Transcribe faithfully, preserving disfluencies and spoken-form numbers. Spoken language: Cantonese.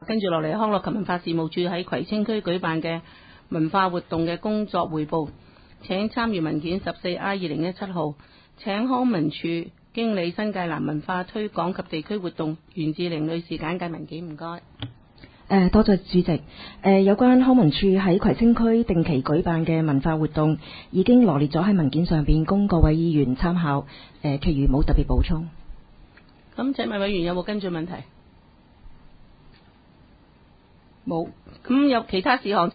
跟住落嚟，康樂及文化事務處喺葵青區舉辦嘅文化活動嘅工作匯報，請參閱文件十四 I 二零一七號，請康文署經理新界南文化推廣及地區活動袁志玲女士簡介文件，唔該。 誒、呃，多謝主席。誒、呃，有關康文署喺葵青區定期舉辦嘅文化活動，已經羅列咗喺文件上邊，供各位議員參考。誒、呃，其餘冇特別補充。 咁，請問委員有冇跟進問題？冇。咁有其他事項？